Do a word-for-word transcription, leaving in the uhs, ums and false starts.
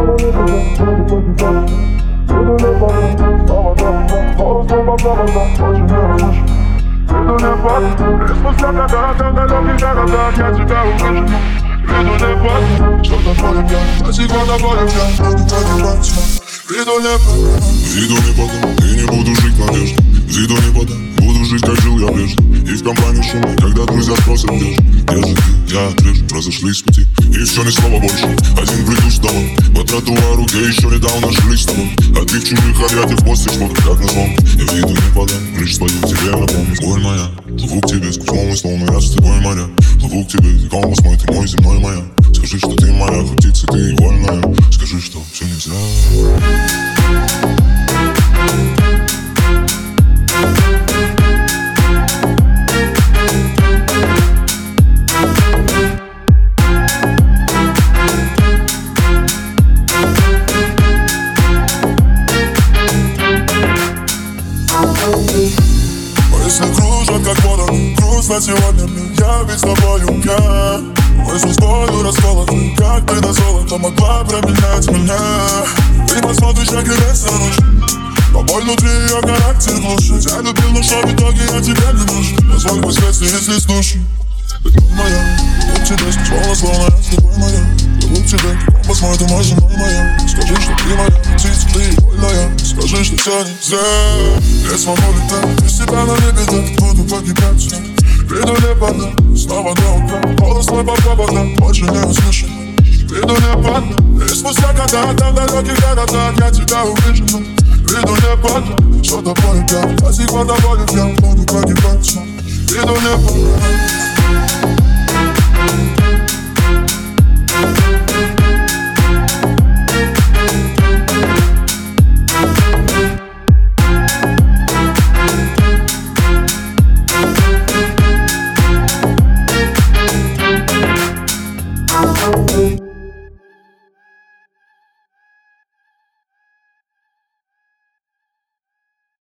Спустя когда-то в далеких городах я тебя увижу. Приду не поздно, что-то полем я, на секунду полем я, буду погибать. Приду не поздно, приду не потом, и не буду жить надеждой. Приду не потом, буду жить, как жил я прежде. И в компании шумной, когда друзья спросят, где же, где же ты, я отрежу, разошлись с пути. И все, ни слова больше, один приду с домой. По тротуару, где еще недавно шли с тобой. А ты в чужих объятиях после смотришь, как на сон. Я приду не потом, лишь спою тебе напомню. Боль моя, плыву к тебе, сквозь волны, словно я с тобой моря. Плыву к тебе, ты компас мой, ты мой земной моя. Скажи, что ты моя, хоть птица, ты вольная. Скажи, что все нельзя. Мысли кружат, как вода, грустно сегодня мне. Я ведь с тобою пьян. Мысли с тобою расколоты, как ты на золото могла променять меня. Ты посмотришь, как греет на ночь, но боль внутри ее характер глушит. Я любил, но что в итоге я тебе не нужен. Позволь последствия, если слушай. Ты моя, люблю тебя, сквозь волны, словно я с тобой моя. Люблю тебя, компас мой, ты мой земной моя. Скажи, что ты моя, птица, ты вольная. Скажи, что все нельзя. Я смогу летать, без тебя на небе так буду погибать. Приду не поздно, снова до утра. Голос твой по проводам, больше не услышим. Приду не поздно, и спустя когда-то в далеких городах я тебя увижу. Приду не поздно, что-то полем я, а секунда полем я, буду погибать. Приду не поздно. Thank you.